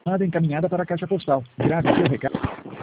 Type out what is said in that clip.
encaminhada para a caixa postal. Grave seu recado.